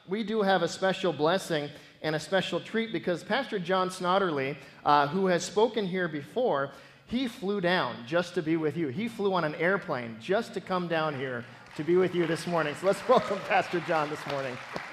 we do have a special blessing and a special treat because Pastor John Snodderly, who has spoken here before, he flew down just to be with you. He flew on an airplane just to come down here to be with you this morning. So let's welcome Pastor John this morning.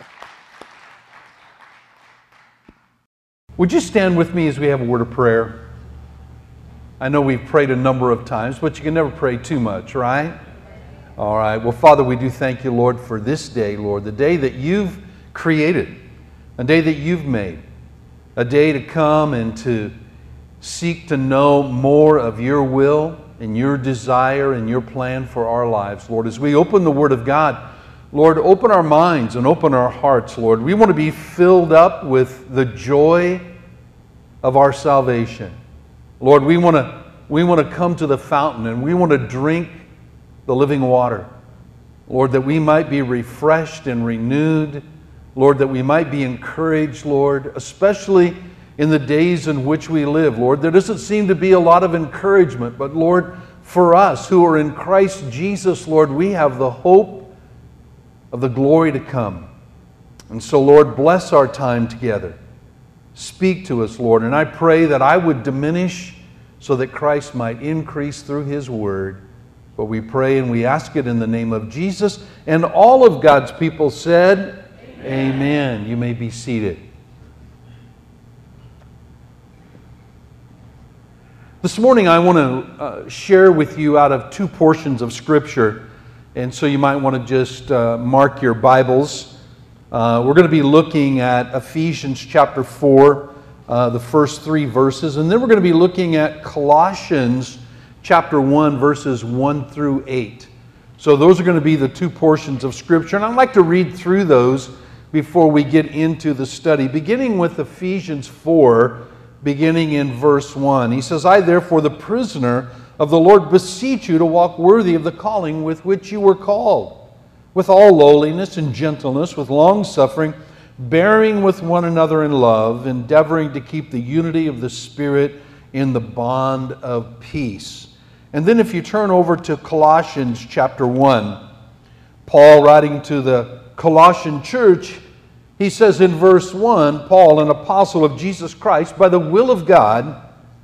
Would you stand with me as we have a word of prayer? I know we've prayed a number of times, but you can never pray too much, right? All right. Well, Father, we do thank you, Lord, for this day, Lord, the day that you've created, a day that you've made, a day to come and to seek to know more of your will and your desire and your plan for our lives, Lord. As we open the Word of God, Lord, open our minds and open our hearts, Lord. We want to be filled up with the joy of our salvation. Lord, we want to come to the fountain and we want to drink the living water. Lord, that we might be refreshed and renewed. Lord, that we might be encouraged, Lord, especially in the days in which we live, Lord. There doesn't seem to be a lot of encouragement, but Lord, for us who are in Christ Jesus, Lord, we have the hope of the glory to come. And so, Lord, bless our time together. Speak to us, Lord. And I pray that I would diminish so that Christ might increase through His Word. But we pray and we ask it in the name of Jesus. And all of God's people said, Amen. Amen. You may be seated. This morning I want to share with you out of two portions of Scripture. And so you might want to just mark your Bibles. We're going to be looking at Ephesians chapter 4, the first 3 verses. And then we're going to be looking at Colossians chapter 1, verses 1 through 8. So those are going to be the two portions of Scripture. And I'd like to read through those before we get into the study. Beginning with Ephesians 4, beginning in verse 1. He says, I therefore, the prisoner of the Lord, beseech you to walk worthy of the calling with which you were called, with all lowliness and gentleness, with long suffering, bearing with one another in love, endeavoring to keep the unity of the Spirit in the bond of peace. And then if you turn over to Colossians chapter 1, Paul writing to the Colossian church, he says in verse 1, Paul, an apostle of Jesus Christ, by the will of God,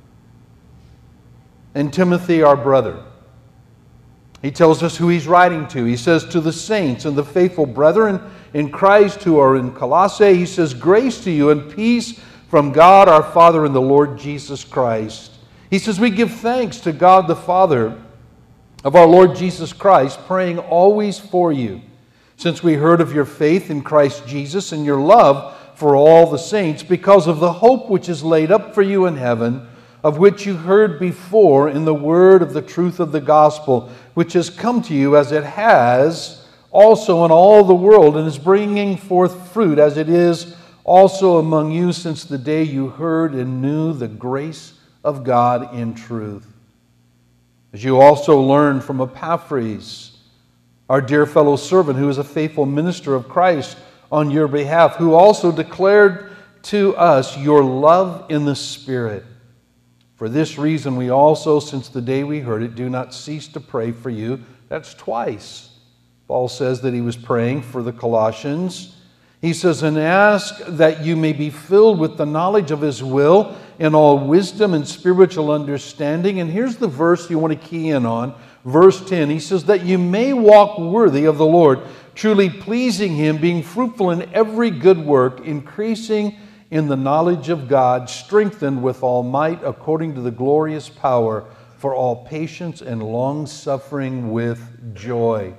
and Timothy, our brother. He tells us who he's writing to. He says, to the saints and the faithful brethren in Christ who are in Colossae, he says, grace to you and peace from God our Father and the Lord Jesus Christ. He says, we give thanks to God the Father of our Lord Jesus Christ, praying always for you, since we heard of your faith in Christ Jesus and your love for all the saints, because of the hope which is laid up for you in heaven, of which you heard before in the word of the truth of the gospel, which has come to you as it has also in all the world, and is bringing forth fruit as it is also among you since the day you heard and knew the grace of God in truth. As you also learned from Epaphras, our dear fellow servant, who is a faithful minister of Christ on your behalf, who also declared to us your love in the Spirit. For this reason we also, since the day we heard it, do not cease to pray for you. That's twice. Paul says that he was praying for the Colossians. He says, and ask that you may be filled with the knowledge of His will in all wisdom and spiritual understanding. And here's the verse you want to key in on. Verse 10, he says, that you may walk worthy of the Lord, truly pleasing Him, being fruitful in every good work, increasing in the knowledge of God, strengthened with all might according to the glorious power, for all patience and long-suffering with joy.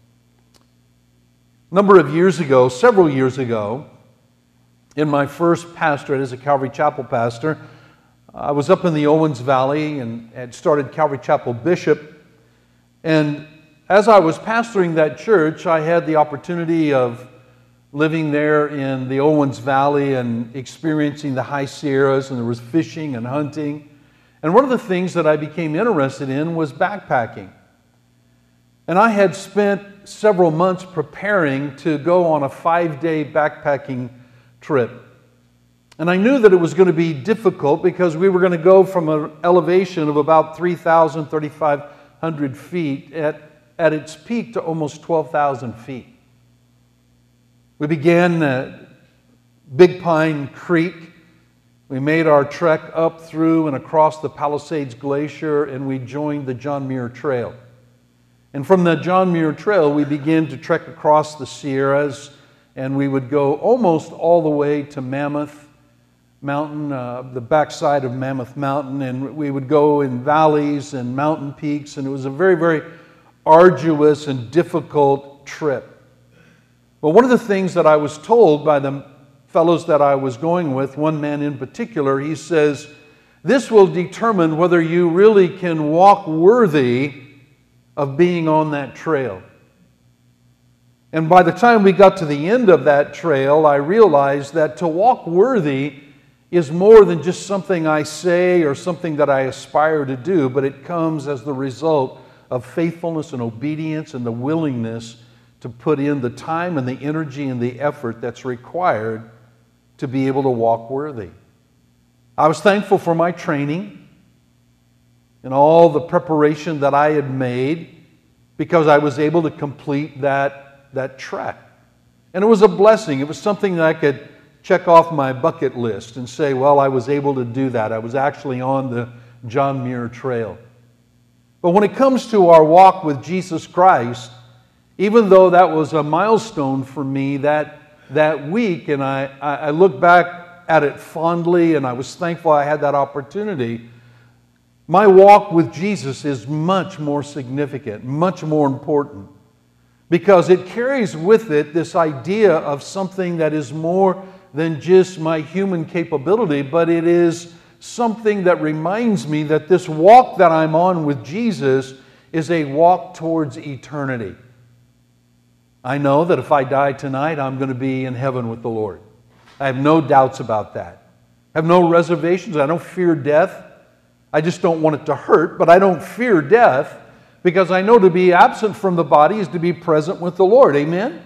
A number of years ago, several years ago, in my first pastorate as a Calvary Chapel pastor, I was up in the Owens Valley and had started Calvary Chapel Bishop. And as I was pastoring that church, I had the opportunity of living there in the Owens Valley and experiencing the high Sierras, and there was fishing and hunting. And one of the things that I became interested in was backpacking. And I had spent several months preparing to go on a 5-day backpacking trip. And I knew that it was going to be difficult because we were going to go from an elevation of about 3,000, 3,500 feet at its peak to almost 12,000 feet. We began at Big Pine Creek. We made our trek up through and across the Palisades Glacier, and we joined the John Muir Trail. And from the John Muir Trail, we began to trek across the Sierras, and we would go almost all the way to Mammoth Mountain, the backside of Mammoth Mountain, and we would go in valleys and mountain peaks, and it was a very, very arduous and difficult trip. But one of the things that I was told by the fellows that I was going with, one man in particular, he says, this will determine whether you really can walk worthy of being on that trail. And by the time we got to the end of that trail, I realized that to walk worthy is more than just something I say or something that I aspire to do, but it comes as the result of faithfulness and obedience and the willingness to put in the time and the energy and the effort that's required to be able to walk worthy. I was thankful for my training and all the preparation that I had made because I was able to complete that trek. And it was a blessing. It was something that I could check off my bucket list and say, well, I was able to do that. I was actually on the John Muir Trail. But when it comes to our walk with Jesus Christ, even though that was a milestone for me that week, and I look back at it fondly, and I was thankful I had that opportunity, my walk with Jesus is much more significant, much more important, because it carries with it this idea of something that is more than just my human capability, but it is something that reminds me that this walk that I'm on with Jesus is a walk towards eternity. I know that if I die tonight, I'm going to be in heaven with the Lord. I have no doubts about that. I have no reservations. I don't fear death. I just don't want it to hurt, but I don't fear death because I know to be absent from the body is to be present with the Lord. Amen?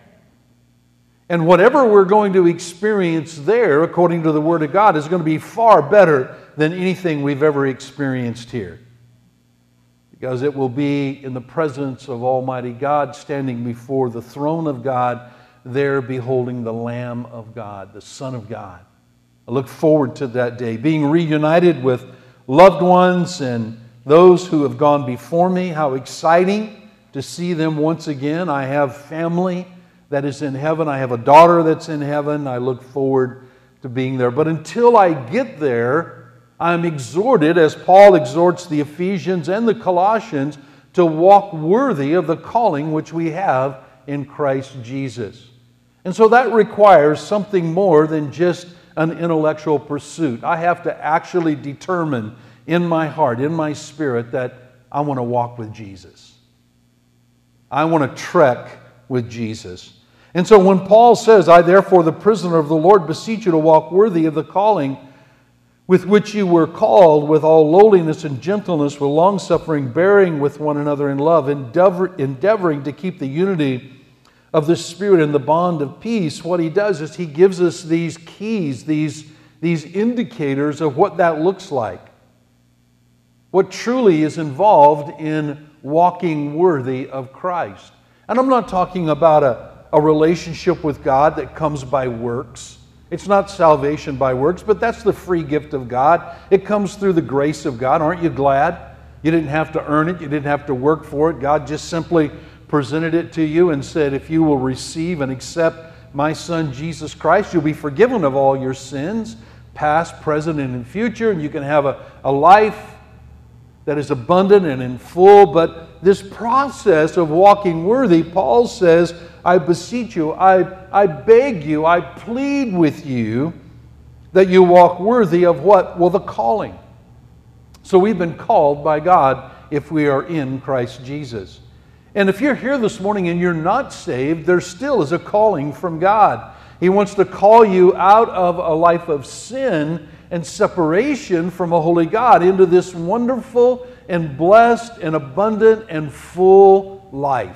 And whatever we're going to experience there, according to the Word of God, is going to be far better than anything we've ever experienced here. Because it will be in the presence of Almighty God, standing before the throne of God, there beholding the Lamb of God, the Son of God. I look forward to that day, being reunited with loved ones and those who have gone before me. How exciting to see them once again. I have family that is in heaven. I have a daughter that's in heaven. I look forward to being there. But until I get there, I'm exhorted, as Paul exhorts the Ephesians and the Colossians, to walk worthy of the calling which we have in Christ Jesus. And so that requires something more than just an intellectual pursuit. I have to actually determine in my heart, in my spirit, that I want to walk with Jesus. I want to trek with Jesus. And so when Paul says, I therefore, the prisoner of the Lord, beseech you to walk worthy of the calling with which you were called, with all lowliness and gentleness, with longsuffering, bearing with one another in love, endeavoring to keep the unity of the Spirit in the bond of peace, what he does is he gives us these keys, these indicators of what that looks like. What truly is involved in walking worthy of Christ. And I'm not talking about a relationship with God that comes by works. It's not salvation by works, but that's the free gift of God. It comes through the grace of God. Aren't you glad? You didn't have to earn it. You didn't have to work for it. God just simply presented it to you and said, if you will receive and accept my Son Jesus Christ, you'll be forgiven of all your sins, past, present, and in future, and you can have a life that is abundant and in full. But this process of walking worthy, Paul says, I beseech you, I beg you, I plead with you that you walk worthy of what? Well, the calling. So we've been called by God if we are in Christ Jesus. And if you're here this morning and you're not saved, there still is a calling from God. He wants to call you out of a life of sin and separation from a holy God into this wonderful and blessed and abundant and full life.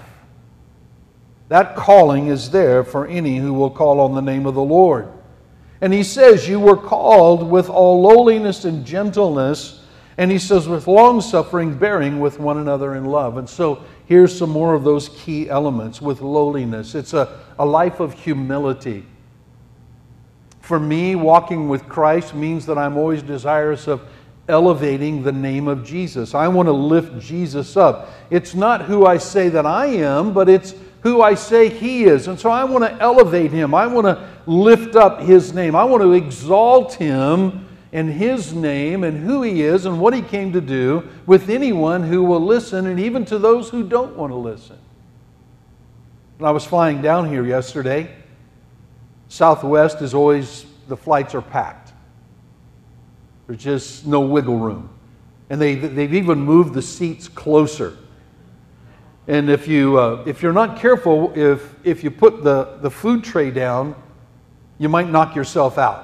That calling is there for any who will call on the name of the Lord. And he says, you were called with all lowliness and gentleness And he says, with long-suffering, bearing with one another in love. And so here's some more of those key elements with lowliness. It's a life of humility. For me, walking with Christ means that I'm always desirous of elevating the name of Jesus. I want to lift Jesus up. It's not who I say that I am, but it's who I say He is. And so I want to elevate Him. I want to lift up His name. I want to exalt Him and His name and who He is and what He came to do with anyone who will listen, and even to those who don't want to listen. When I was flying down here yesterday, Southwest is always, the flights are packed. There's just no wiggle room. And they've even moved the seats closer. And if you're not careful, if you put the food tray down, you might knock yourself out.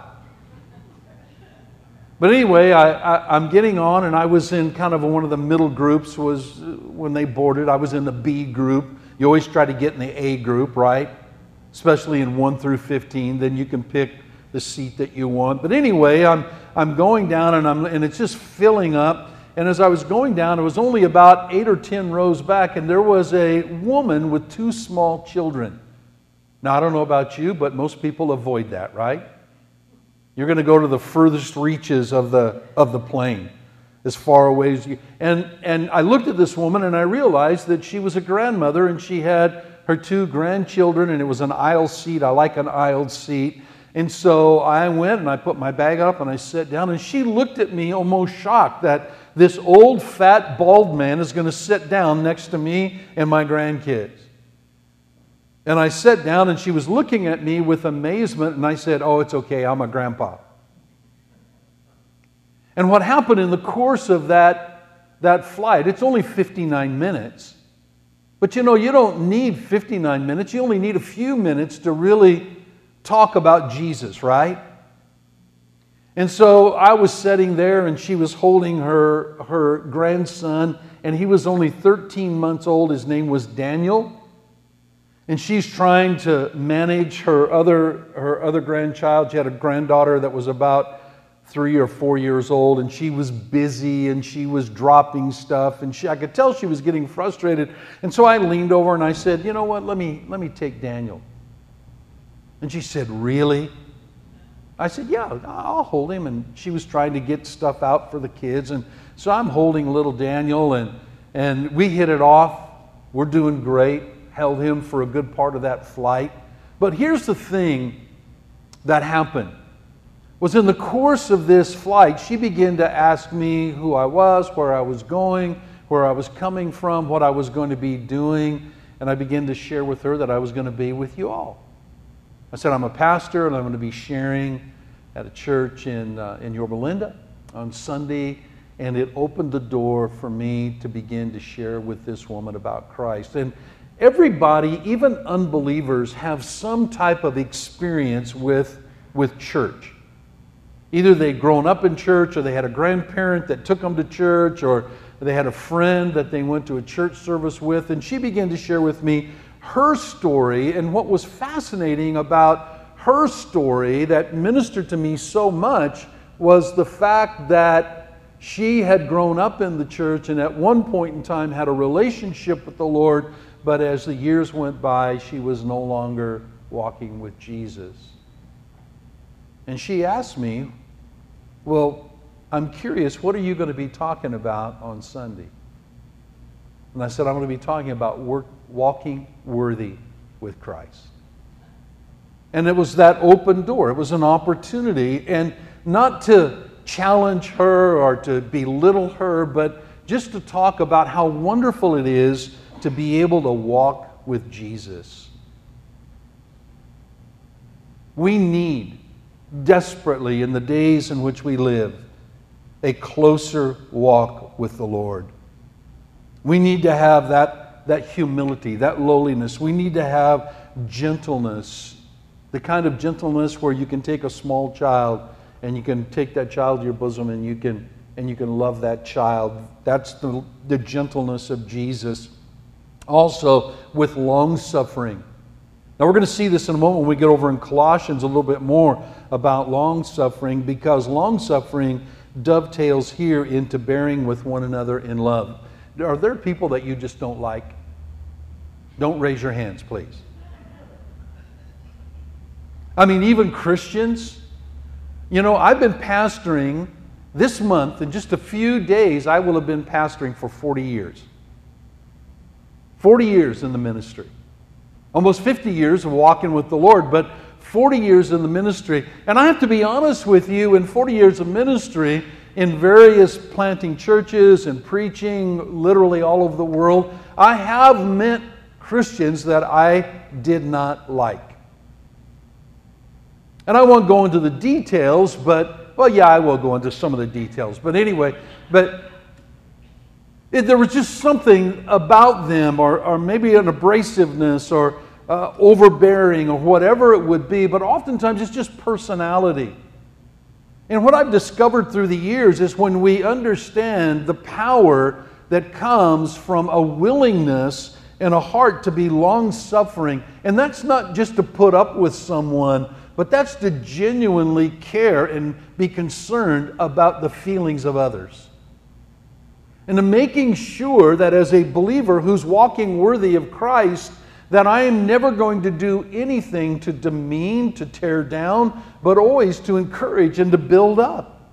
But anyway, I'm getting on, and I was in kind of one of the middle groups. Was when they boarded, I was in the B group. You always try to get in the A group, right? Especially in 1 through 15. Then you can pick the seat that you want. But anyway, I'm going down, and it's just filling up. And as I was going down, it was only about 8 or 10 rows back, and there was a woman with 2 small children. Now, I don't know about you, but most people avoid that, right? You're going to go to the furthest reaches of the plane, as far away as you. And I looked at this woman, and I realized that she was a grandmother, and she had her 2 grandchildren, and it was an aisle seat. I like an aisle seat. And so I went and I put my bag up and I sat down, and she looked at me almost shocked that this old, fat, bald man is going to sit down next to me and my grandkids. And I sat down, and she was looking at me with amazement, and I said, "Oh, it's okay, I'm a grandpa." And what happened in the course of that flight, it's only 59 minutes. But you know, you don't need 59 minutes. You only need a few minutes to really talk about Jesus, right? And so I was sitting there, and she was holding her grandson, and he was only 13 months old. His name was Daniel. And she's trying to manage her other grandchild. She had a granddaughter that was about 3 or 4 years old, and she was busy, and she was dropping stuff, and I could tell she was getting frustrated. And so I leaned over and I said, "You know what, let me take Daniel." And she said, "Really?" I said, "Yeah, I'll hold him." And she was trying to get stuff out for the kids. And so I'm holding little Daniel, and we hit it off. We're doing great. Held him for a good part of that flight. But here's the thing that happened. Was in the course of this flight, she began to ask me who I was, where I was going, where I was coming from, what I was going to be doing. And I began to share with her that I was going to be with you all. I said, "I'm a pastor, and I'm going to be sharing at a church in Yorba Linda on Sunday." And it opened the door for me to begin to share with this woman about Christ. And everybody, even unbelievers, have some type of experience with church. Either they'd grown up in church, or they had a grandparent that took them to church, or they had a friend that they went to a church service with. And she began to share with me her story. And what was fascinating about her story that ministered to me so much was the fact that she had grown up in the church, and at one point in time had a relationship with the Lord, but as the years went by, she was no longer walking with Jesus. And she asked me, "Well, I'm curious, what are you going to be talking about on Sunday?" And I said, "I'm going to be talking about walking worthy with Christ." And it was that open door. It was an opportunity, and not to challenge her or to belittle her, but just to talk about how wonderful it is to be able to walk with Jesus. We need desperately, in the days in which we live, a closer walk with the Lord. We need to have that humility, that lowliness. We need to have gentleness, the kind of gentleness where you can take a small child and you can take that child to your bosom and you can love that child. That's the gentleness of Jesus. Also, with long suffering. Now, we're going to see this in a moment when we get over in Colossians a little bit more about long suffering, because long suffering dovetails here into bearing with one another in love. Are there people that you just don't like? Don't raise your hands, please. I mean, even Christians. You know, I've been pastoring this month. In just a few days, I will have been pastoring for 40 years. 40 years in the ministry. Almost 50 years of walking with the Lord, but 40 years in the ministry. And I have to be honest with you, in 40 years of ministry, in various planting churches and preaching literally all over the world, I have met Christians that I did not like. And I won't go into the details, but, well, yeah, I will go into some of the details. But anyway, there was just something about them, or maybe an abrasiveness, or overbearing, or whatever it would be. But oftentimes it's just personality. And what I've discovered through the years is when we understand the power that comes from a willingness and a heart to be long-suffering, and that's not just to put up with someone, but that's to genuinely care and be concerned about the feelings of others. And to making sure that as a believer who's walking worthy of Christ, that I am never going to do anything to demean, to tear down, but always to encourage and to build up.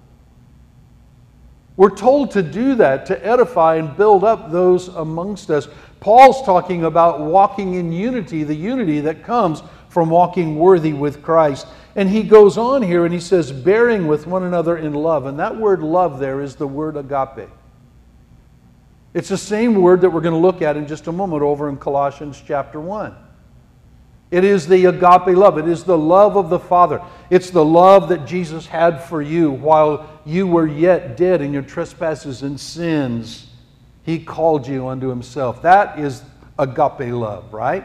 We're told to do that, to edify and build up those amongst us. Paul's talking about walking in unity, the unity that comes from walking worthy with Christ. And he goes on here and he says, bearing with one another in love. And that word love there is the word agape. It's the same word that we're going to look at in just a moment over in Colossians chapter 1. It is the agape love. It is the love of the Father. It's the love that Jesus had for you while you were yet dead in your trespasses and sins. He called you unto Himself. That is agape love, right?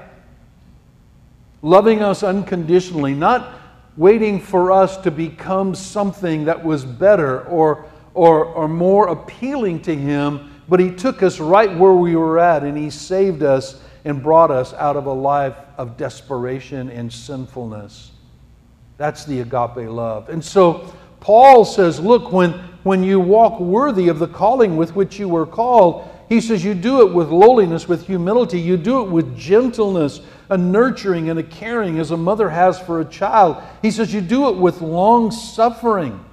Loving us unconditionally, not waiting for us to become something that was better or more appealing to Him, but He took us right where we were at, and He saved us and brought us out of a life of desperation and sinfulness. That's the agape love. And so Paul says, look, when you walk worthy of the calling with which you were called, he says you do it with lowliness, with humility. You do it with gentleness, a nurturing and a caring as a mother has for a child. He says you do it with long suffering.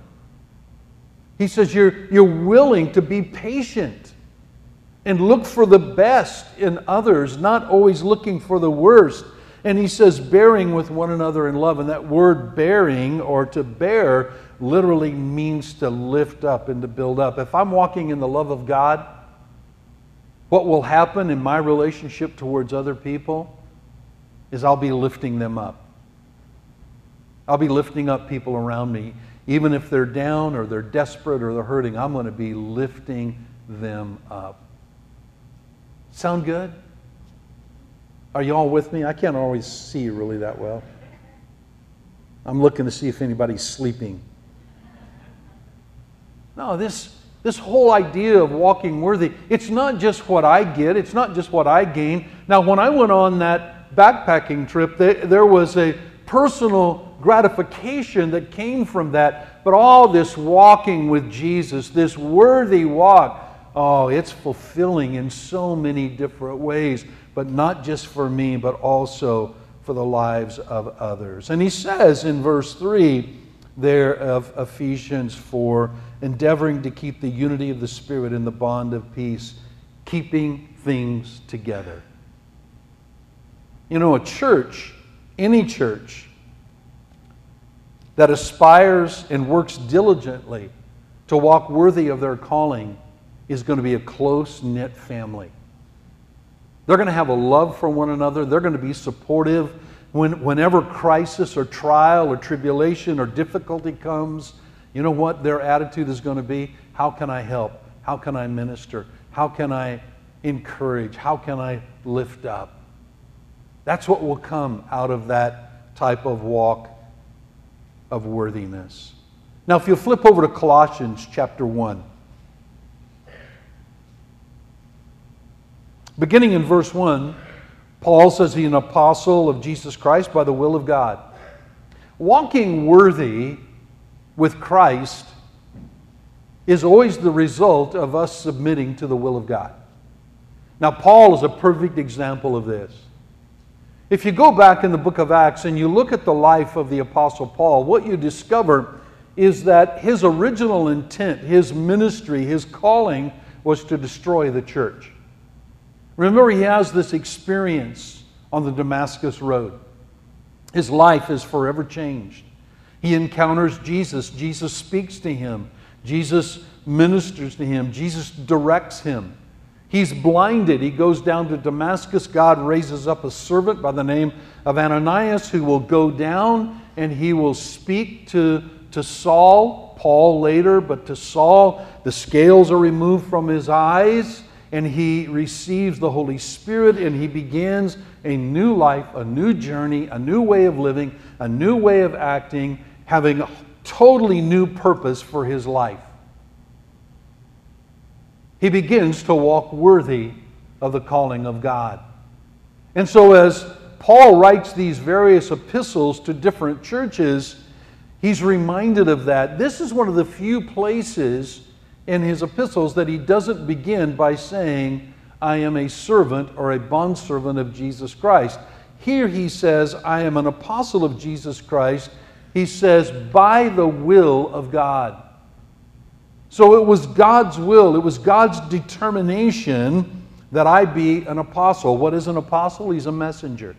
He says you're willing to be patient and look for the best in others, not always looking for the worst. And he says bearing with one another in love. And that word bearing, or to bear, literally means to lift up and to build up. If I'm walking in the love of God, what will happen in my relationship towards other people is I'll be lifting them up. I'll be lifting up people around me. Even if they're down or they're desperate or they're hurting, I'm going to be lifting them up. Sound good? Are you all with me? I can't always see you really that well. I'm looking to see if anybody's sleeping. No, this whole idea of walking worthy, it's not just what I get, it's not just what I gain. Now, when I went on that backpacking trip, there was a personal gratification that came from that. But all this walking with Jesus, this worthy walk, oh, it's fulfilling in so many different ways, but not just for me, but also for the lives of others. And he says in verse 3 there of Ephesians 4, endeavoring to keep the unity of the Spirit in the bond of peace, keeping things together. You know, a church, any church that aspires and works diligently to walk worthy of their calling is going to be a close-knit family. They're going to have a love for one another. They're going to be supportive whenever crisis or trial or tribulation or difficulty comes. You know what their attitude is going to be? How can I help? How can I minister? How can I encourage? How can I lift up? That's what will come out of that type of walk of worthiness. Now, if you'll flip over to Colossians chapter 1. Beginning in verse 1, Paul says he's an apostle of Jesus Christ by the will of God. Walking worthy with Christ is always the result of us submitting to the will of God. Now, Paul is a perfect example of this. If you go back in the book of Acts and you look at the life of the Apostle Paul, what you discover is that his original intent, his ministry, his calling was to destroy the church. Remember, he has this experience on the Damascus Road. His life is forever changed. He encounters Jesus. Jesus speaks to him. Jesus ministers to him. Jesus directs him. He's blinded. He goes down to Damascus. God raises up a servant by the name of Ananias who will go down and he will speak to Saul, Paul later, but to Saul, the scales are removed from his eyes and he receives the Holy Spirit and he begins a new life, a new journey, a new way of living, a new way of acting, having a totally new purpose for his life. He begins to walk worthy of the calling of God. And so as Paul writes these various epistles to different churches, he's reminded of that. This is one of the few places in his epistles that he doesn't begin by saying, I am a servant or a bondservant of Jesus Christ. Here he says, I am an apostle of Jesus Christ. He says, by the will of God. So it was God's will, it was God's determination that I be an apostle. What is an apostle? He's a messenger.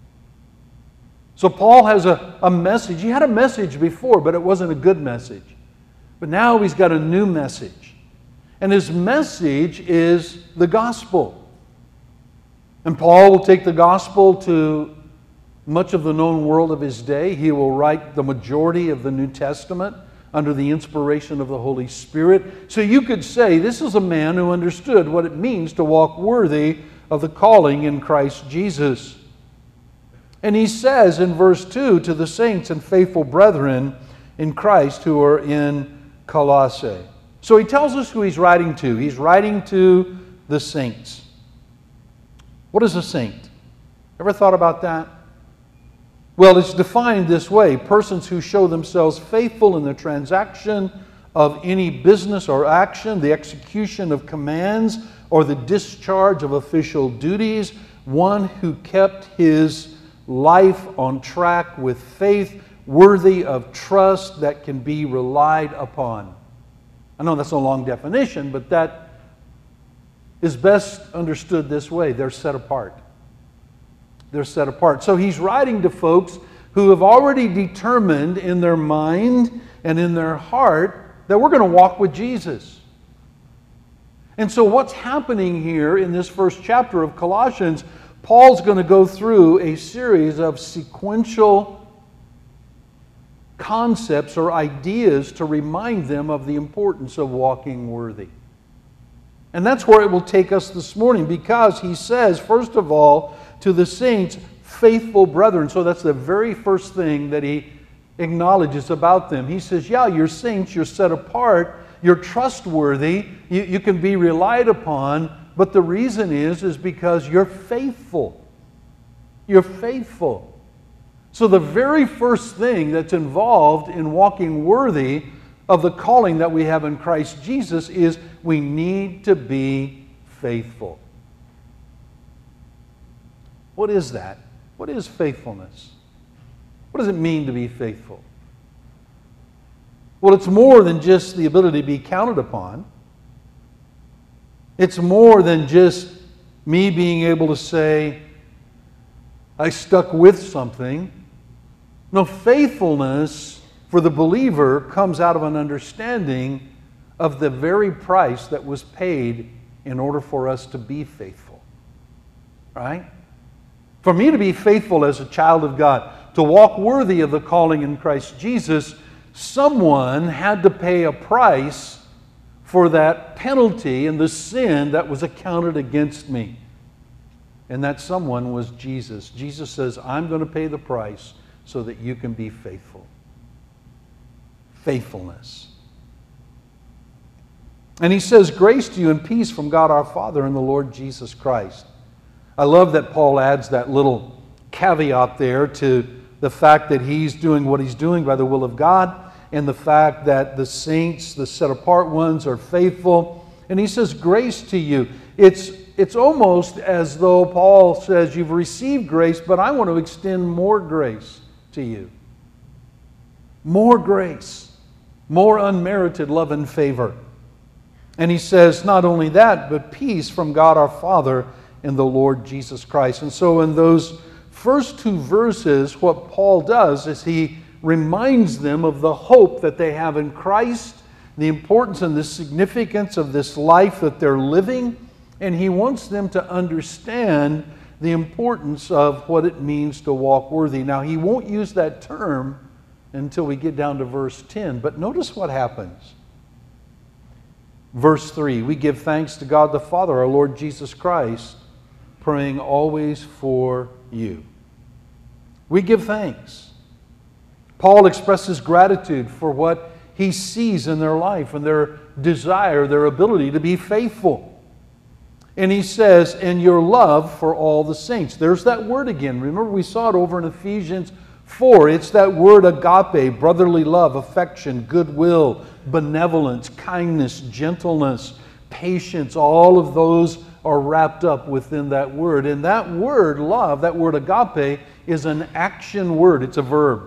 So Paul has a message. He had a message before, but it wasn't a good message. But now he's got a new message. And his message is the gospel. And Paul will take the gospel to much of the known world of his day. He will write the majority of the New Testament under the inspiration of the Holy Spirit. So you could say this is a man who understood what it means to walk worthy of the calling in Christ Jesus. And he says in verse 2, to the saints and faithful brethren in Christ who are in Colossae. So he tells us who he's writing to. He's writing to the saints. What is a saint? Ever thought about that? Well, it's defined this way: persons who show themselves faithful in the transaction of any business or action, the execution of commands, or the discharge of official duties, one who kept his life on track with faith, worthy of trust that can be relied upon. I know that's a long definition, but that is best understood this way: they're set apart. They're set apart. So he's writing to folks who have already determined in their mind and in their heart that we're going to walk with Jesus. And so what's happening here in this first chapter of Colossians, Paul's going to go through a series of sequential concepts or ideas to remind them of the importance of walking worthy. And that's where it will take us this morning, because he says, first of all, to the saints, faithful brethren. So that's the very first thing that he acknowledges about them. He says, yeah, you're saints, you're set apart, you're trustworthy, you can be relied upon, but the reason is because you're faithful. You're faithful. So the very first thing that's involved in walking worthy of the calling that we have in Christ Jesus is we need to be faithful. What is that? What is faithfulness? What does it mean to be faithful? Well, it's more than just the ability to be counted upon. It's more than just me being able to say, I stuck with something. No, faithfulness for the believer comes out of an understanding of the very price that was paid in order for us to be faithful. Right? For me to be faithful as a child of God, to walk worthy of the calling in Christ Jesus, someone had to pay a price for that penalty and the sin that was accounted against me. And that someone was Jesus. Jesus says, I'm going to pay the price so that you can be faithful. Faithfulness. And he says, grace to you and peace from God our Father and the Lord Jesus Christ. I love that Paul adds that little caveat there to the fact that he's doing what he's doing by the will of God. and the fact that the saints, the set apart ones, are faithful. And he says, grace to you. It's almost as though Paul says, you've received grace, but I want to extend more grace to you. More grace. More unmerited love and favor. And he says, not only that, but peace from God our Father and the Lord Jesus Christ. And so in those first two verses, what Paul does is he reminds them of the hope that they have in Christ, the importance and the significance of this life that they're living, and he wants them to understand the importance of what it means to walk worthy. Now, he won't use that term until we get down to verse 10, but notice what happens. Verse 3, we give thanks to God the Father, our Lord Jesus Christ, praying always for you. We give thanks. Paul expresses gratitude for what he sees in their life and their desire, their ability to be faithful. And he says, and your love for all the saints. There's that word again. Remember, we saw it over in Ephesians 4. It's that word agape, brotherly love, affection, goodwill, benevolence, kindness, gentleness, patience. All of those are wrapped up within that word. And that word, love, that word agape, is an action word. It's a verb.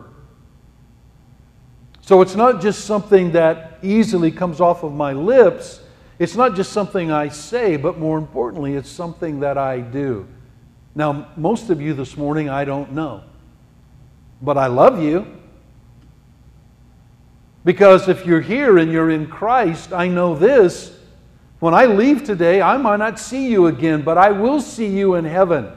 So it's not just something that easily comes off of my lips. It's not just something I say, but more importantly, it's something that I do. Now, most of you this morning, I don't know. But I love you. Because if you're here and you're in Christ, I know this. When I leave today, I might not see you again, but I will see you in heaven.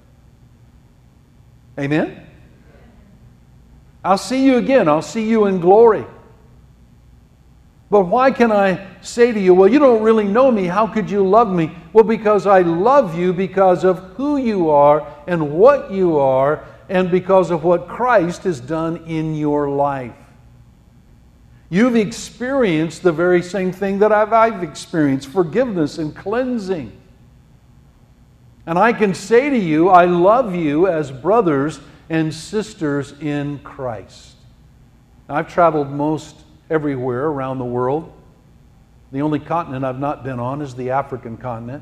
Amen? I'll see you again. I'll see you in glory. But why can I say to you, well, you don't really know me. How could you love me? Well, because I love you because of who you are and what you are, and because of what Christ has done in your life. You've experienced the very same thing that I've experienced, forgiveness and cleansing. And I can say to you, I love you as brothers and sisters in Christ. I've traveled most everywhere around the world. The only continent I've not been on is the African continent.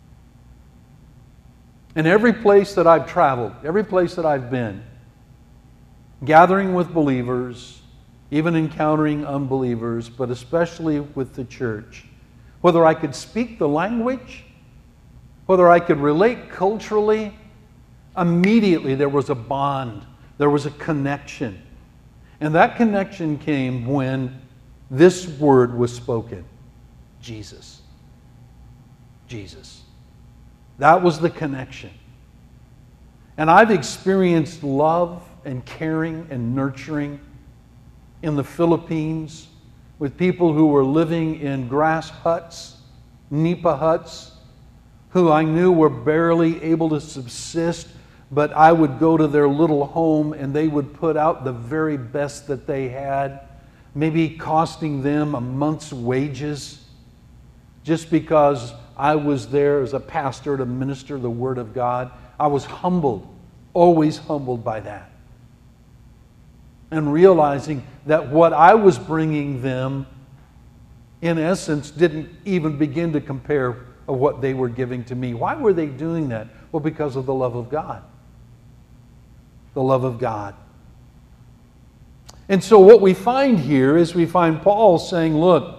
And every place that I've traveled, every place that I've been, gathering with believers, even encountering unbelievers, but especially with the church, whether I could speak the language, whether I could relate culturally, immediately there was a bond, there was a connection. And that connection came when this word was spoken, Jesus. Jesus. That was the connection. And I've experienced love and caring and nurturing in the Philippines with people who were living in grass huts, nipa huts, who I knew were barely able to subsist, but I would go to their little home and they would put out the very best that they had, maybe costing them a month's wages, just because I was there as a pastor to minister the Word of God. I was humbled, always humbled by that. And realizing that what I was bringing them, in essence, didn't even begin to compare of what they were giving to me. Why were they doing that? Well, because of the love of God. The love of God. And so what we find here is we find Paul saying, look,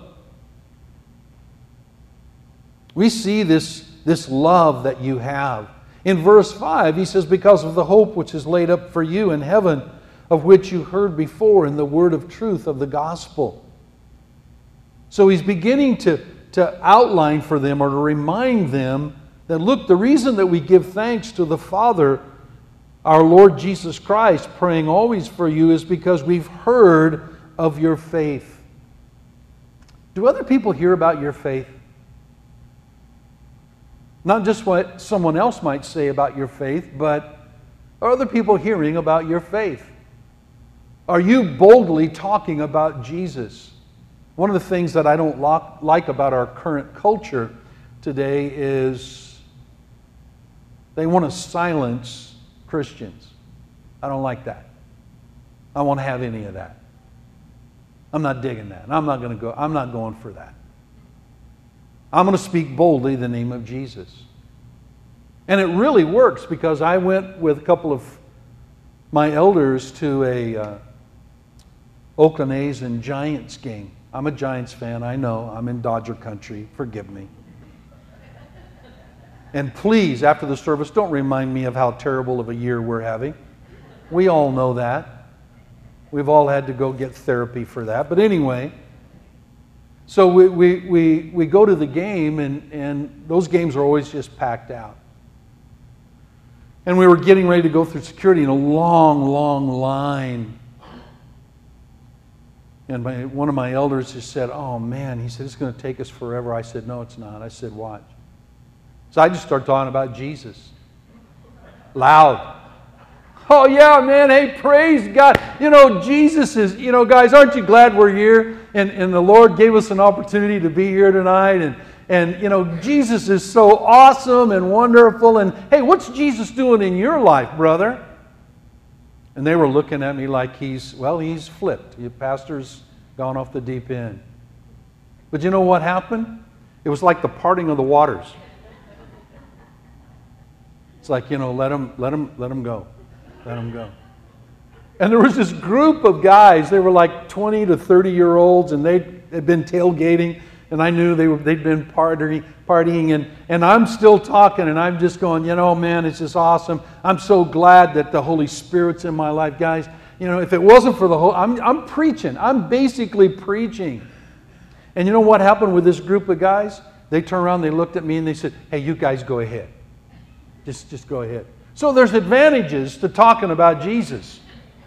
we see this love that you have. In verse 5, he says, because of the hope which is laid up for you in heaven, of which you heard before in the word of truth of the gospel. So he's beginning to outline for them or to remind them that, look, the reason that we give thanks to the Father, our Lord Jesus Christ, praying always for you, is because we've heard of your faith. Do other people hear about your faith? Not just what someone else might say about your faith, but are other people hearing about your faith? Are you boldly talking about Jesus? One of the things that I don't like about our current culture today is they want to silence Christians. I don't like that. I won't have any of that. I'm not digging that. I'm not going for that. I'm going to speak boldly the name of Jesus. And it really works, because I went with a couple of my elders to a Oakland A's and Giants game. I'm a Giants fan, I know. I'm in Dodger country. Forgive me. And please, after the service, don't remind me of how terrible of a year we're having. We all know that. We've all had to go get therapy for that. But anyway, so we go to the game, and those games are always just packed out. And we were getting ready to go through security in a long, long line. And one of my elders just said, oh man, he said, it's going to take us forever. I said, no, it's not. I said, watch. So I just started talking about Jesus. Loud. Oh yeah, man, hey, praise God. You know, Jesus is, guys, aren't you glad we're here? And the Lord gave us an opportunity to be here tonight. And Jesus is so awesome and wonderful. And hey, what's Jesus doing in your life, brother? And they were looking at me like he's flipped. Your pastor's gone off the deep end. But you know what happened? It was like the parting of the waters. It's like, let him go. Let him go. And there was this group of guys. They were like 20 to 30-year-olds, and they'd been tailgating. And I knew they'd been partying, and I'm still talking, and I'm just going, man, it's just awesome. I'm so glad that the Holy Spirit's in my life, guys. If it wasn't for I'm preaching. I'm basically preaching. And you know what happened with this group of guys? They turned around, they looked at me, and they said, hey, you guys go ahead. Just go ahead. So there's advantages to talking about Jesus,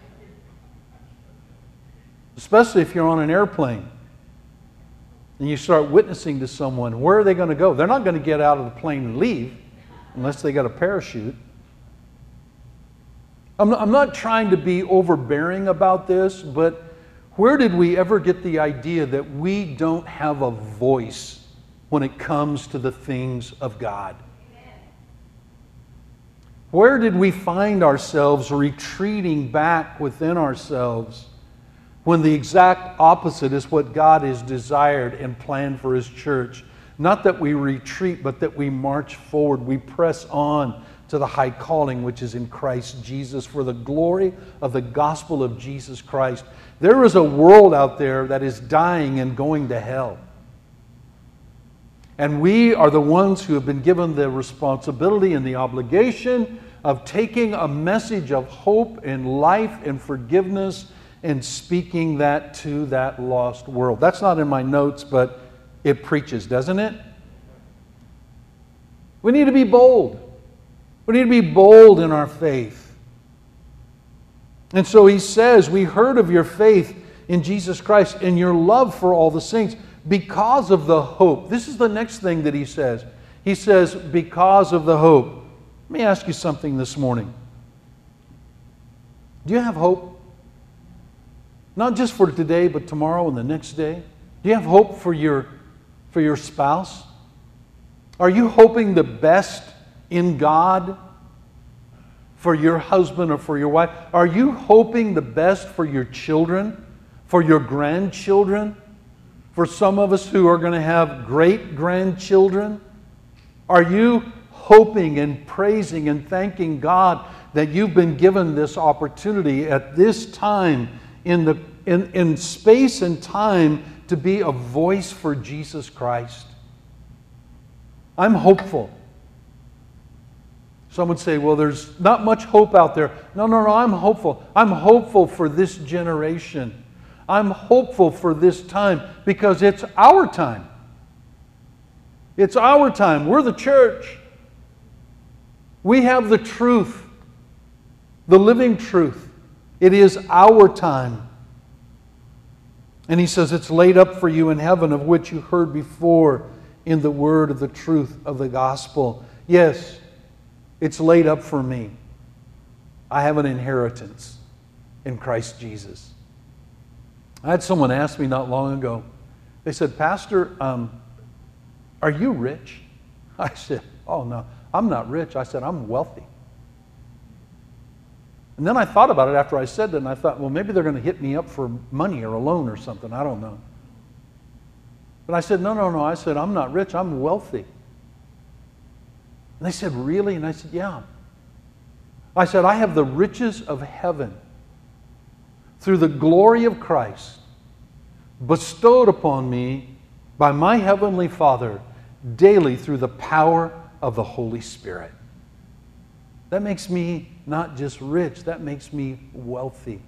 especially if you're on an airplane. And you start witnessing to someone, where are they going to go? They're not going to get out of the plane and leave unless they got a parachute. I'm not trying to be overbearing about this, but where did we ever get the idea that we don't have a voice when it comes to the things of God? Where did we find ourselves retreating back within ourselves, when the exact opposite is what God has desired and planned for His church? Not that we retreat, but that we march forward. We press on to the high calling which is in Christ Jesus, for the glory of the gospel of Jesus Christ. There is a world out there that is dying and going to hell. And we are the ones who have been given the responsibility and the obligation of taking a message of hope and life and forgiveness and speaking that to that lost world. That's not in my notes, but it preaches, doesn't it? We need to be bold. We need to be bold in our faith. And so he says, we heard of your faith in Jesus Christ and your love for all the saints because of the hope. This is the next thing that he says. He says, because of the hope. Let me ask you something this morning. Do you have hope? Not just for today, but tomorrow and the next day? Do you have hope for your spouse? Are you hoping the best in God for your husband or for your wife? Are you hoping the best for your children, for your grandchildren? For some of us who are going to have great-grandchildren? Are you hoping and praising and thanking God that you've been given this opportunity at this time in space and time to be a voice for Jesus Christ? I'm hopeful. Some would say, well, there's not much hope out there. No, I'm hopeful. I'm hopeful for this generation. I'm hopeful for this time because it's our time. It's our time. We're the church. We have the truth, the living truth. It is our time. And he says, it's laid up for you in heaven, of which you heard before in the word of the truth of the gospel. Yes, it's laid up for me. I have an inheritance in Christ Jesus. I had someone ask me not long ago, they said, Pastor, are you rich? I said, oh no, I'm not rich. I said, I'm wealthy. And then I thought about it after I said that, and I thought, well, maybe they're going to hit me up for money or a loan or something. I don't know. But I said, no. I said, I'm not rich. I'm wealthy. And they said, really? And I said, yeah. I said, I have the riches of heaven through the glory of Christ bestowed upon me by my Heavenly Father daily through the power of the Holy Spirit. That makes me not just rich, that makes me wealthy.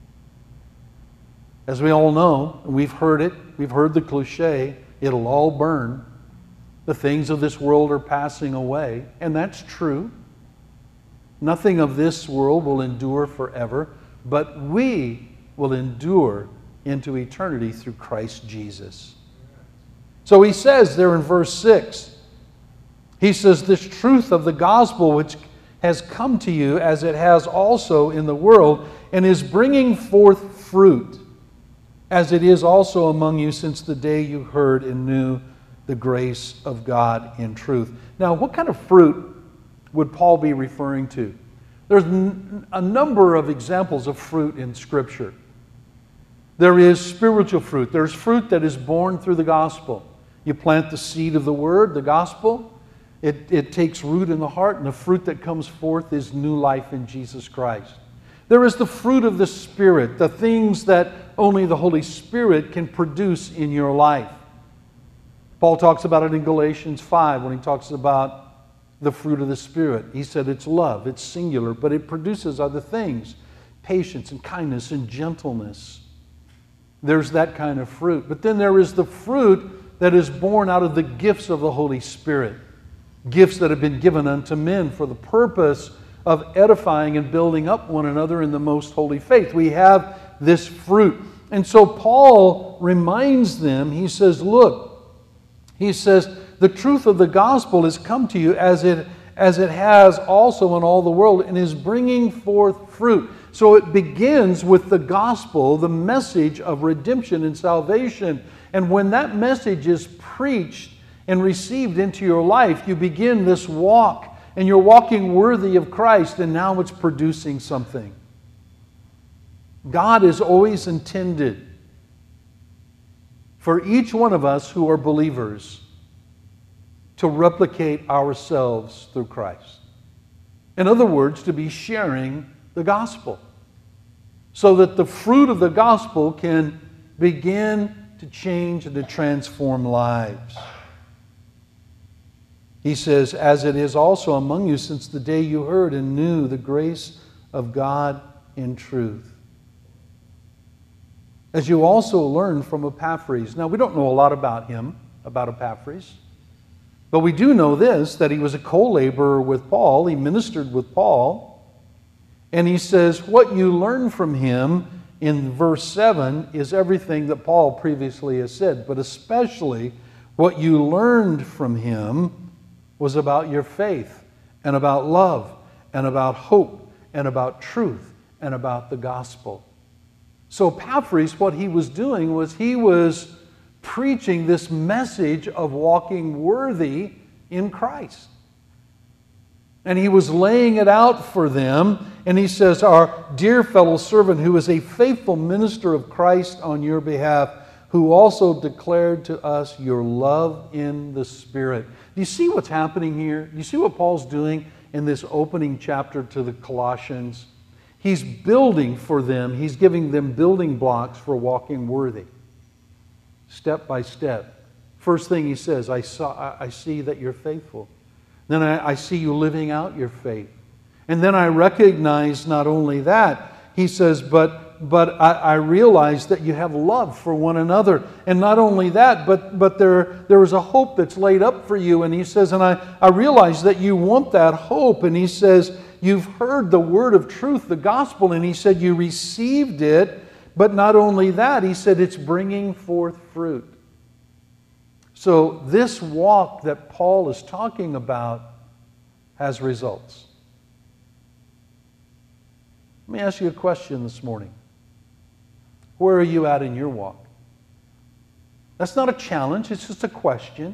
As we all know, we've heard it, we've heard the cliche, it'll all burn. The things of this world are passing away, and that's true. Nothing of this world will endure forever, but we will endure into eternity through Christ Jesus. So he says there in verse 6, he says, this truth of the gospel which has come to you as it has also in the world, and is bringing forth fruit, as it is also among you since the day you heard and knew the grace of God in truth. Now, what kind of fruit would Paul be referring to? There's a number of examples of fruit in Scripture. There is spiritual fruit. There's fruit that is born through the gospel. You plant the seed of the word, the gospel. It takes root in the heart, and the fruit that comes forth is new life in Jesus Christ. There is the fruit of the Spirit, the things that only the Holy Spirit can produce in your life. Paul talks about it in Galatians 5 when he talks about the fruit of the Spirit. He said it's love, it's singular, but it produces other things. Patience and kindness and gentleness. There's that kind of fruit. But then there is the fruit that is born out of the gifts of the Holy Spirit. Gifts that have been given unto men for the purpose of edifying and building up one another in the most holy faith. We have this fruit. And so Paul reminds them, he says, look, he says, the truth of the gospel has come to you as it has also in all the world, and is bringing forth fruit. So it begins with the gospel, the message of redemption and salvation. And when that message is preached and received into your life, you begin this walk, and you're walking worthy of Christ, and now it's producing something. God has always intended for each one of us who are believers to replicate ourselves through Christ. In other words, to be sharing the gospel, so that the fruit of the gospel can begin to change and to transform lives. He says, as it is also among you since the day you heard and knew the grace of God in truth. As you also learned from Epaphras. Now, we don't know a lot about him, about Epaphras. But we do know this, that he was a co-laborer with Paul. He ministered with Paul. And he says, what you learn from him in verse 7 is everything that Paul previously has said. But especially what you learned from him was about your faith, and about love, and about hope, and about truth, and about the gospel. So Epaphras, what he was doing was he was preaching this message of walking worthy in Christ. And he was laying it out for them. And he says, our dear fellow servant who is a faithful minister of Christ on your behalf, who also declared to us your love in the Spirit. Do you see what's happening here? Do you see what Paul's doing in this opening chapter to the Colossians? He's building for them. He's giving them building blocks for walking worthy. Step by step. First thing he says, I see that you're faithful. Then I see you living out your faith. And then I recognize not only that, he says, but I realize that you have love for one another. And not only that, but there is a hope that's laid up for you. And he says, and I realize that you want that hope. And he says, you've heard the word of truth, the gospel. And he said, you received it. But not only that, he said, it's bringing forth fruit. So this walk that Paul is talking about has results. Let me ask you a question this morning. Where are you at in your walk? That's not a challenge, it's just a question.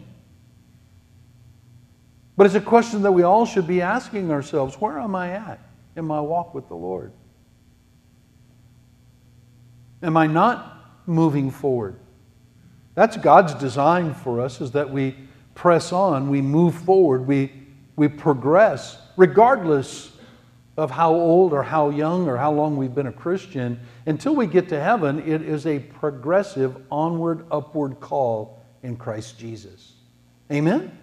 But it's a question that we all should be asking ourselves. Where am I at in my walk with the Lord? Am I not moving forward? That's God's design for us, is that we press on, we move forward, we progress, regardless of how old or how young or how long we've been a Christian. Until we get to heaven, it is a progressive, onward, upward call in Christ Jesus. Amen?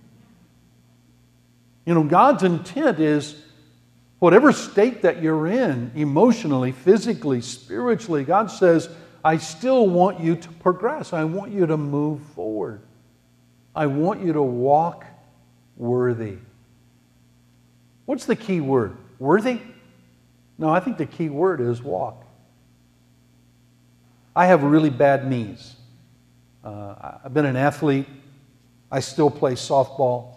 You know, God's intent is whatever state that you're in, emotionally, physically, spiritually, God says, I still want you to progress. I want you to move forward. I want you to walk worthy. What's the key word? Worthy? No, I think the key word is walk. I have really bad knees. I've been an athlete. I still play softball.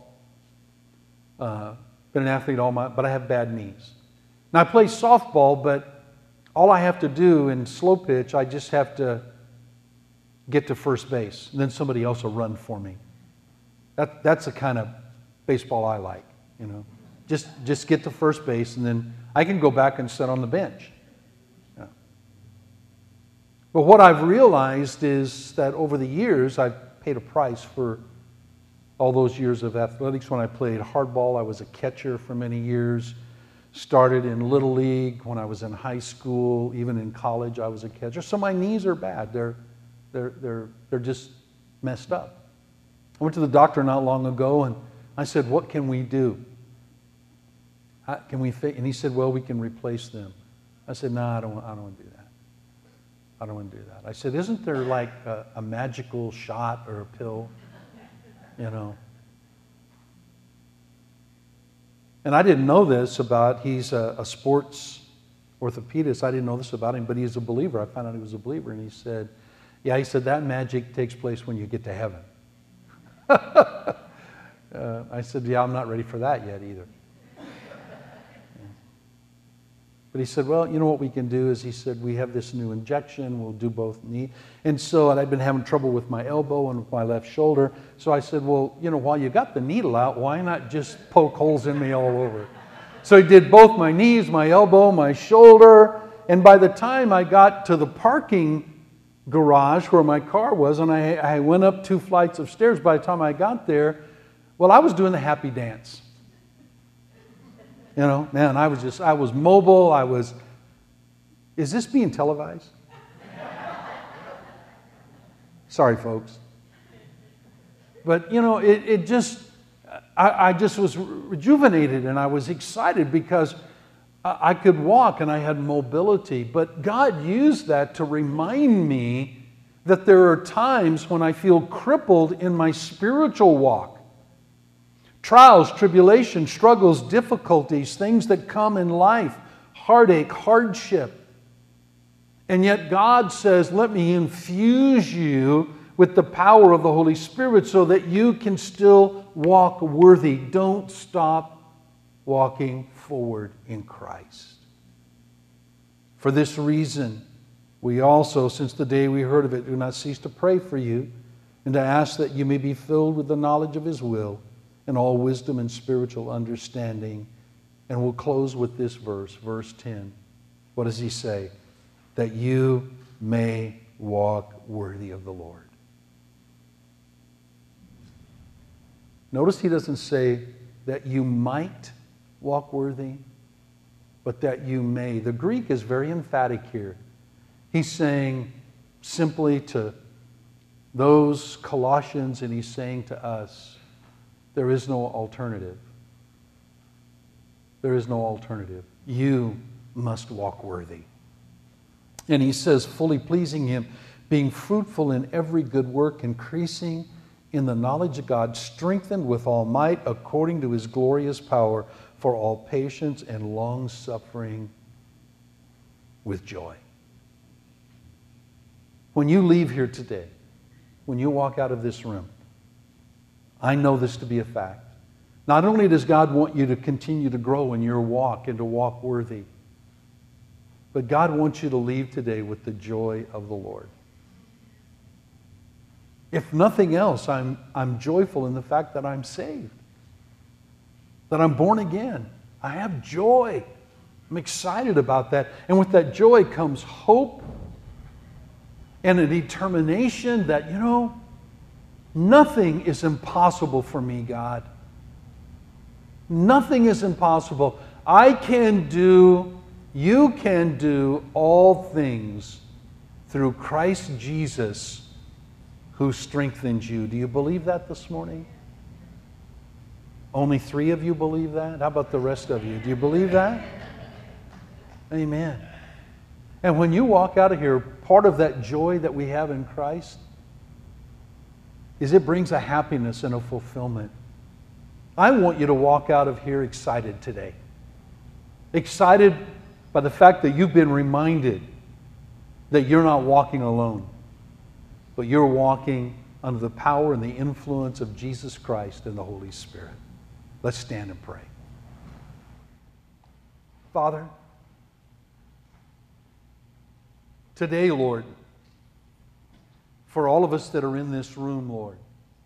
Been an athlete but I have bad knees. Now I play softball, but all I have to do in slow pitch, I just have to get to first base, and then somebody else will run for me. That's the kind of baseball I like, you know. Just get to first base, and then I can go back and sit on the bench. Yeah. But what I've realized is that over the years, I've paid a price for all those years of athletics. When I played hardball, I was a catcher for many years. Started in Little League when I was in high school. Even in college, I was a catcher. So my knees are bad. They're just messed up. I went to the doctor not long ago, and I said, "What can we do? Can we fix?" And he said, "Well, we can replace them." I said, "No, I don't want to do that. I don't want to do that." I said, "Isn't there like a magical shot or a pill? You know?" And I didn't know this about, he's a sports orthopedist. I didn't know this about him, but he's a believer. I found out he was a believer, and he said, "Yeah," he said, "that magic takes place when you get to heaven." I said, "Yeah, I'm not ready for that yet either." But he said, "Well, you know what we can do is," he said, "we have this new injection. We'll do both knee." And I'd been having trouble with my elbow and with my left shoulder. So I said, "Well, you know, while you got the needle out, why not just poke holes in me all over?" So he did both my knees, my elbow, my shoulder. And by the time I got to the parking garage where my car was, and I went up 2 flights of stairs, by the time I got there, well, I was doing the happy dance. You know, man, I was mobile. Is this being televised? Sorry, folks. But, you know, I just was rejuvenated, and I was excited because I could walk and I had mobility. But God used that to remind me that there are times when I feel crippled in my spiritual walk. Trials, tribulations, struggles, difficulties, things that come in life, heartache, hardship. And yet God says, let me infuse you with the power of the Holy Spirit so that you can still walk worthy. Don't stop walking forward in Christ. For this reason, we also, since the day we heard of it, do not cease to pray for you and to ask that you may be filled with the knowledge of His will and all wisdom and spiritual understanding. And we'll close with this verse, verse 10. What does he say? That you may walk worthy of the Lord. Notice he doesn't say that you might walk worthy, but that you may. The Greek is very emphatic here. He's saying simply to those Colossians, and he's saying to us, there is no alternative. There is no alternative. You must walk worthy. And he says, fully pleasing Him, being fruitful in every good work, increasing in the knowledge of God, strengthened with all might according to His glorious power, for all patience and long suffering with joy. When you leave here today, when you walk out of this room, I know this to be a fact. Not only does God want you to continue to grow in your walk and to walk worthy, but God wants you to leave today with the joy of the Lord. If nothing else, I'm joyful in the fact that I'm saved, that I'm born again. I have joy. I'm excited about that. And with that joy comes hope and a determination that, nothing is impossible for me, God. Nothing is impossible. You can do all things through Christ Jesus who strengthens you. Do you believe that this morning? Only 3 of you believe that? How about the rest of you? Do you believe that? Amen. And when you walk out of here, part of that joy that we have in Christ is it brings a happiness and a fulfillment. I want you to walk out of here excited today. Excited by the fact that you've been reminded that you're not walking alone, but you're walking under the power and the influence of Jesus Christ and the Holy Spirit. Let's stand and pray. Father, today, Lord, for all of us that are in this room, Lord,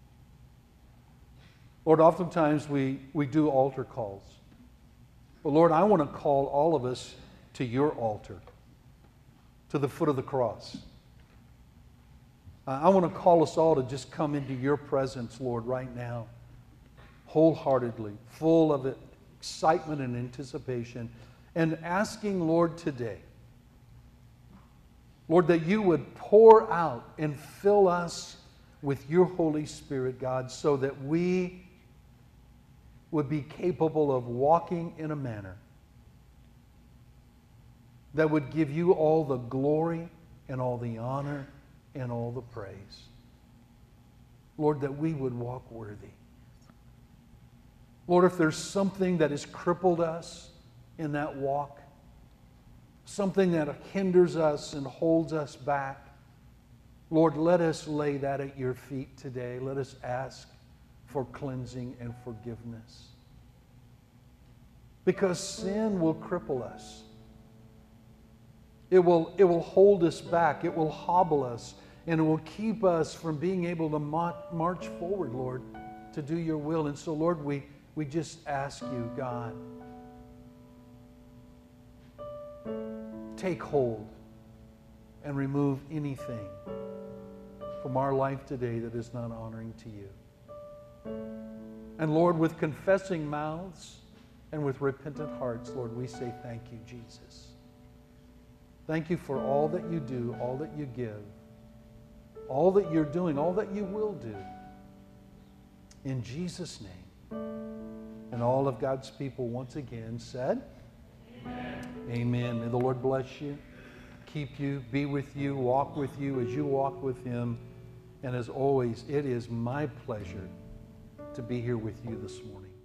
oftentimes we do altar calls. But Lord, I want to call all of us to your altar, to the foot of the cross. I want to call us all to just come into your presence, Lord, right now, wholeheartedly, full of excitement and anticipation, and asking, Lord, today, Lord, that you would pour out and fill us with your Holy Spirit, God, so that we would be capable of walking in a manner that would give you all the glory and all the honor and all the praise. Lord, that we would walk worthy. Lord, if there's something that has crippled us in that walk, something that hinders us and holds us back, Lord, let us lay that at your feet today. Let us ask for cleansing and forgiveness. Because sin will cripple us. It will hold us back. It will hobble us. And it will keep us from being able to march forward, Lord, to do your will. And so, Lord, we just ask you, God, take hold and remove anything from our life today that is not honoring to you. And Lord, with confessing mouths and with repentant hearts, Lord, we say thank you, Jesus. Thank you for all that you do, all that you give, all that you're doing, all that you will do. In Jesus' name. And all of God's people once again said, Amen. Amen. May the Lord bless you, keep you, be with you, walk with you as you walk with him. And as always, it is my pleasure to be here with you this morning.